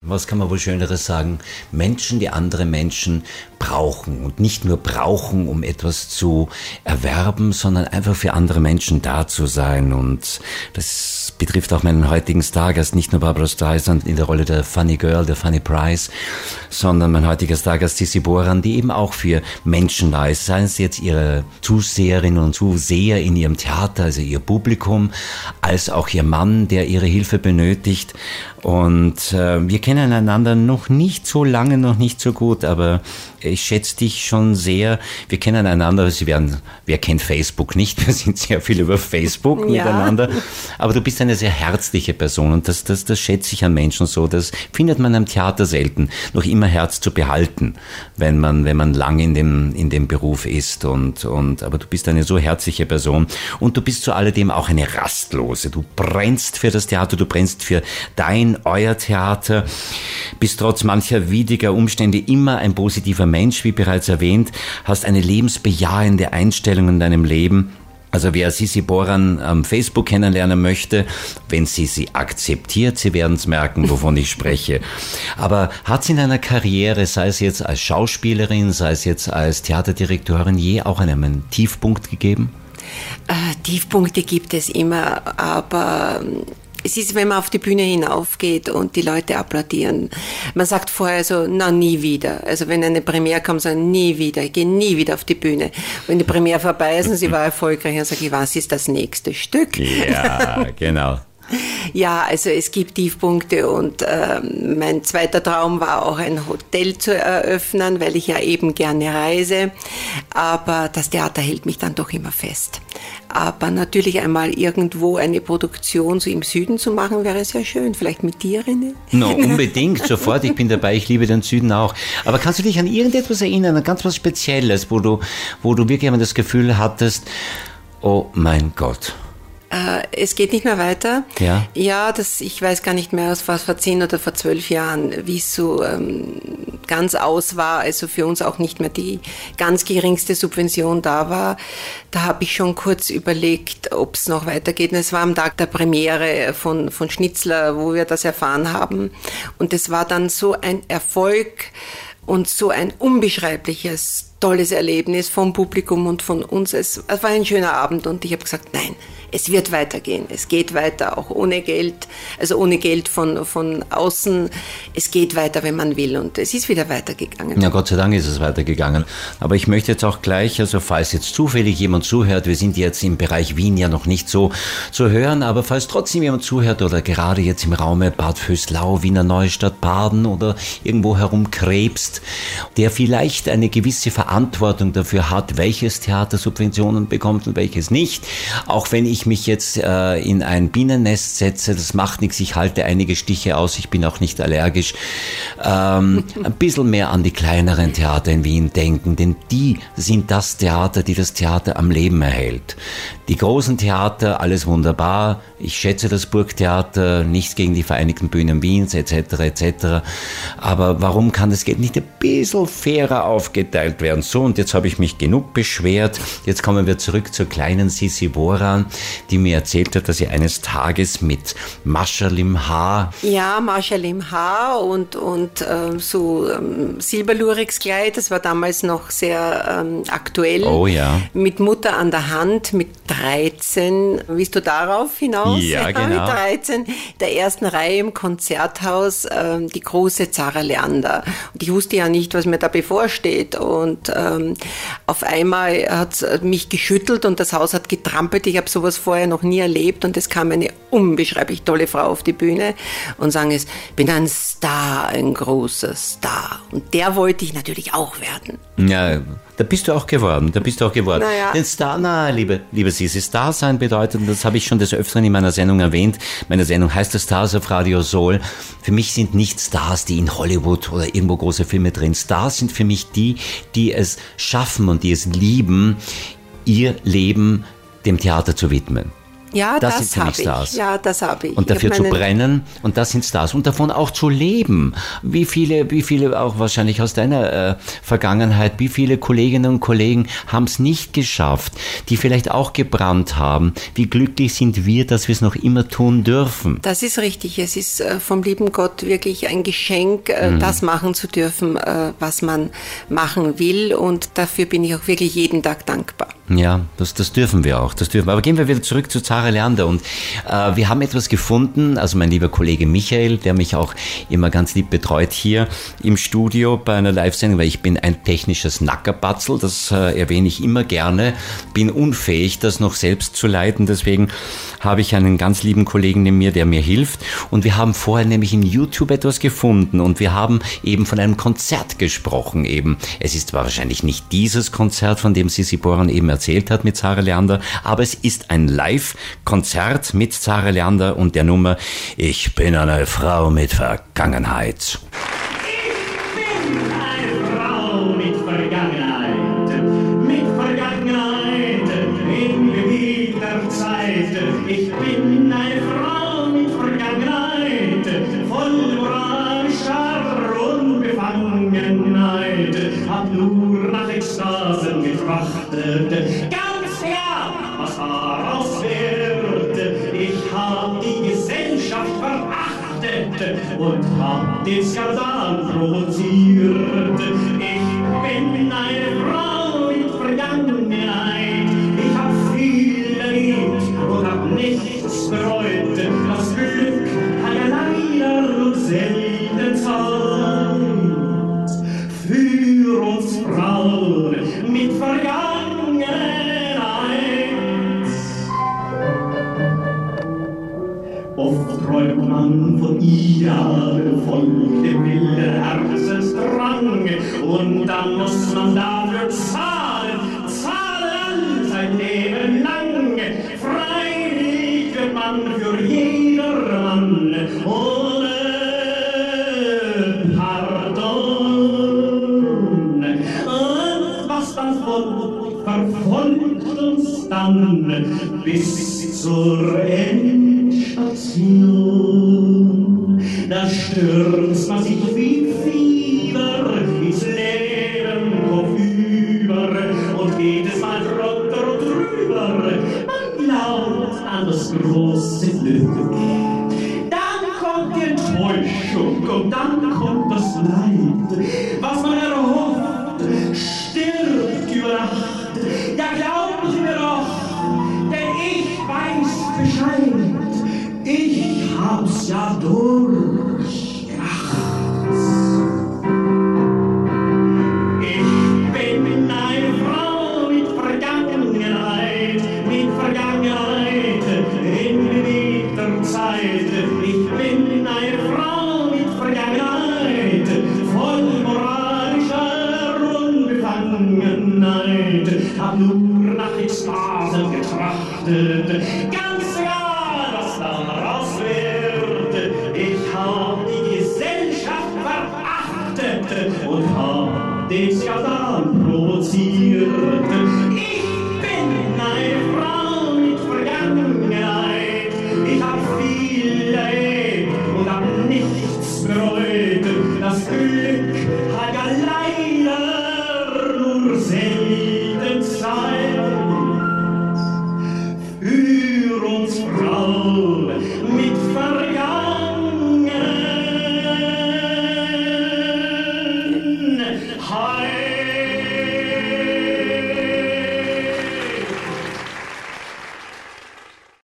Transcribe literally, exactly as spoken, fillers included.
Was kann man wohl Schöneres sagen? Menschen, die andere Menschen brauchen. Und nicht nur brauchen, um etwas zu erwerben, sondern einfach für andere Menschen da zu sein. Und das betrifft auch meinen heutigen Stargast, nicht nur Barbra Streisand in der Rolle der Funny Girl, der Funny Price, sondern mein heutiger Stargast Sissi Boran, die eben auch für Menschen da ist. Seien es jetzt ihre Zuseherinnen und Zuseher in ihrem Theater, also ihr Publikum, als auch ihr Mann, der ihre Hilfe benötigt. Und äh, wir kennen einander noch nicht so lange, noch nicht so gut, aber ich schätze dich schon sehr. Wir kennen einander, Sie werden, wer kennt Facebook nicht? Wir sind sehr viel über Facebook ja. miteinander. Aber du bist eine sehr herzliche Person und das, das, das schätze ich an Menschen so. Das findet man am Theater selten, noch immer Herz zu behalten, wenn man, wenn man lang in dem, in dem Beruf ist. Und, und, aber du bist eine so herzliche Person und du bist zu alledem auch eine Rastlose. Du brennst für das Theater, du brennst für dein, euer Theater, bist trotz mancher widriger Umstände immer ein positiver Mensch, wie bereits erwähnt, hast eine lebensbejahende Einstellung in deinem Leben. Also wer Sissi Boran am Facebook kennenlernen möchte, wenn sie sie akzeptiert, Sie werden es merken, wovon ich spreche. Aber hat sie in einer Karriere, sei es jetzt als Schauspielerin, sei es jetzt als Theaterdirektorin, je auch einen Tiefpunkt gegeben? Äh, Tiefpunkte gibt es immer, aber es ist, wenn man auf die Bühne hinaufgeht und die Leute applaudieren. Man sagt vorher so, na, nie wieder. Also wenn eine Premiere kommt, sagen, nie wieder, ich gehe nie wieder auf die Bühne. Wenn die Premiere vorbei ist und sie war erfolgreich, dann sage ich, was ist das nächste Stück? Ja, genau. Ja, also es gibt Tiefpunkte und äh, mein zweiter Traum war auch ein Hotel zu eröffnen, weil ich ja eben gerne reise, aber das Theater hält mich dann doch immer fest. Aber natürlich einmal irgendwo eine Produktion so im Süden zu machen, wäre sehr schön, vielleicht mit dir, René? No, unbedingt, sofort, ich bin dabei, ich liebe den Süden auch. Aber kannst du dich an irgendetwas erinnern, an ganz was Spezielles, wo du, wo du wirklich immer das Gefühl hattest, oh mein Gott, Äh, es geht nicht mehr weiter. Ja, ja das, ich weiß gar nicht mehr, was war vor zehn oder vor zwölf Jahren, wie es so ähm, ganz aus war, also für uns auch nicht mehr die ganz geringste Subvention da war. Da habe ich schon kurz überlegt, ob es noch weitergeht. Und es war am Tag der Premiere von, von Schnitzler, wo wir das erfahren haben. Und es war dann so ein Erfolg und so ein unbeschreibliches, tolles Erlebnis vom Publikum und von uns. Es, es war ein schöner Abend und ich habe gesagt, nein, es wird weitergehen. Es geht weiter, auch ohne Geld, also ohne Geld von, von außen. Es geht weiter, wenn man will. Und es ist wieder weitergegangen. Ja, Gott sei Dank ist es weitergegangen. Aber ich möchte jetzt auch gleich, also falls jetzt zufällig jemand zuhört, wir sind jetzt im Bereich Wien ja noch nicht so zu hören, aber falls trotzdem jemand zuhört oder gerade jetzt im Raume Bad Vöslau, Wiener Neustadt, Baden oder irgendwo herumkrebst, der vielleicht eine gewisse Verantwortung dafür hat, welches Theater Subventionen bekommt und welches nicht. Auch wenn ich mich jetzt äh, in ein Bienennest setze, das macht nichts, ich halte einige Stiche aus, ich bin auch nicht allergisch, ähm, ein bisschen mehr an die kleineren Theater in Wien denken, denn die sind das Theater, die das Theater am Leben erhält. Die großen Theater, alles wunderbar, ich schätze das Burgtheater, nichts gegen die Vereinigten Bühnen Wiens et cetera et cetera. Aber warum kann das Geld nicht ein bisschen fairer aufgeteilt werden? So, und jetzt habe ich mich genug beschwert. Jetzt kommen wir zurück zur kleinen Sissi Boran, die mir erzählt hat, dass sie eines Tages mit Mascherl im Haar... Ja, Mascherl im Haar und, und ähm, so ähm, Silberlurix-Kleid, das war damals noch sehr ähm, aktuell. Oh ja. Mit Mutter an der Hand, mit dreizehn, willst du darauf hinaus? Ja, genau. Mit dreizehn, der ersten Reihe im Konzerthaus, ähm, die große Zara Leander. Und ich wusste ja nicht, was mir da bevorsteht. Und ähm, auf einmal hat es mich geschüttelt und das Haus hat getrampelt. Ich habe sowas vorher noch nie erlebt und es kam eine unbeschreiblich tolle Frau auf die Bühne und sang es, bin ein Star, ein großer Star. Und der wollte ich natürlich auch werden. Ja, da bist du auch geworden, da bist du auch geworden. Naja. Den Star, na, liebe, liebe Sissi, Star sein bedeutet, und das habe ich schon des Öfteren in meiner Sendung erwähnt, meine Sendung heißt das Stars auf Radio Soul. Für mich sind nicht Stars, die in Hollywood oder irgendwo große Filme drehen. Stars sind für mich die, die es schaffen und die es lieben, ihr Leben dem Theater zu widmen. Ja, das, das, sind habe ich. Stars. Ja, das habe ich. Und dafür ich zu brennen, und das sind Stars. Und davon auch zu leben. Wie viele, wie viele auch wahrscheinlich aus deiner äh, Vergangenheit, wie viele Kolleginnen und Kollegen haben es nicht geschafft, die vielleicht auch gebrannt haben. Wie glücklich sind wir, dass wir es noch immer tun dürfen. Das ist richtig. Es ist äh, vom lieben Gott wirklich ein Geschenk, äh, mhm. das machen zu dürfen, äh, was man machen will. Und dafür bin ich auch wirklich jeden Tag dankbar. Ja, das, das dürfen wir auch. Das dürfen wir. Aber gehen wir wieder zurück zu Zara Leander. Und äh, wir haben etwas gefunden, also mein lieber Kollege Michael, der mich auch immer ganz lieb betreut hier im Studio bei einer Live-Sendung, weil ich bin ein technisches Nackerbatzel, das äh, erwähne ich immer gerne, bin unfähig, das noch selbst zu leiten. Deswegen habe ich einen ganz lieben Kollegen neben mir, der mir hilft. Und wir haben vorher nämlich in YouTube etwas gefunden und wir haben eben von einem Konzert gesprochen eben. Es ist zwar wahrscheinlich nicht dieses Konzert, von dem Sissi Boran eben erzählt hat mit Zara Leander, aber es ist ein Live-Konzert mit Zara Leander und der Nummer Ich bin eine Frau mit Vergangenheit. Ich bin eine Frau mit Vergangenheit, voll moralischer Unbefangenheit, hab nur nach Ekstasen getrachtet, ganz klar, was daraus wird. Ich hab die Gesellschaft verachtet und hab den Skandal provoziert. Ich bin eine Frau mit Vergangenheit, ich hab viel erlebt und hab nichts bereut. Das Glück hat ja leider nur selten Zeit für uns Frauen mit Vergangenheit. Oft träumt man von Idealen, folgt dem wilden Herzensdrang und dann muss man dafür zahlen, zahlen sein Leben lang. Freilich wird man für jedermann ohne Pardon. Und was dann folgt, verfolgt uns dann bis zur Endstation. Da stürzt man sich wie Fieber ins Leben kopfüber und geht es mal drunter und drüber. Man glaubt an das große Glück. Dann kommt die Enttäuschung und dann kommt das Leid. Was man erhofft, stirbt über Nacht. Ja, glauben Sie mir doch, denn ich weiß Bescheid. Ich hab's ja durchgemacht. Ich bin eine Frau mit Vergangenheit, mit Vergangenheit in bewegter Zeit. Ich bin eine Frau mit Vergangenheit, voll moralischer Unbefangenheit. Hab nur nach Ekstasen getrachtet, ganz egal, was daraus wird. Ich hab die Gesellschaft verachtet und hab den Skandal provoziert.